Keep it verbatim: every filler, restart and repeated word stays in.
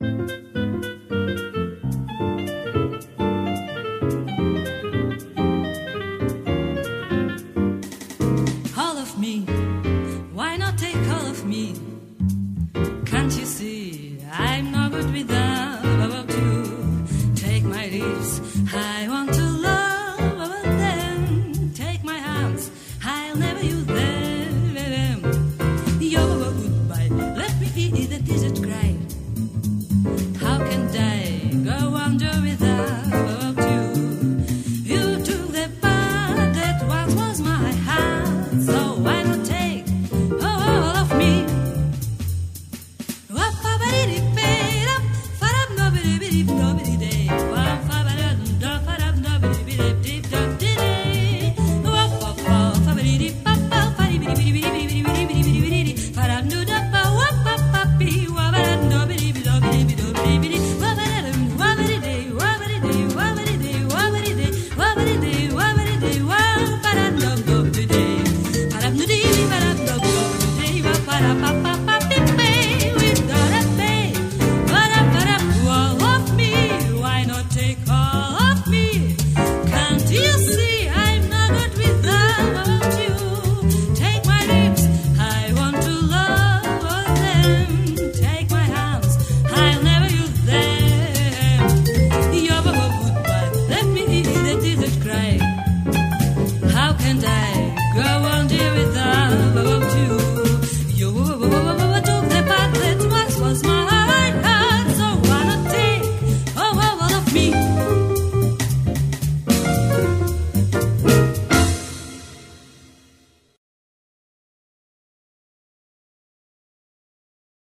All of me, why not take all of me? Can't you see I'm not good without you? Take my lips, I want to love about them. Take my hands, I'll never use them. Your goodbye, let me eat the desert cry. How can I go under without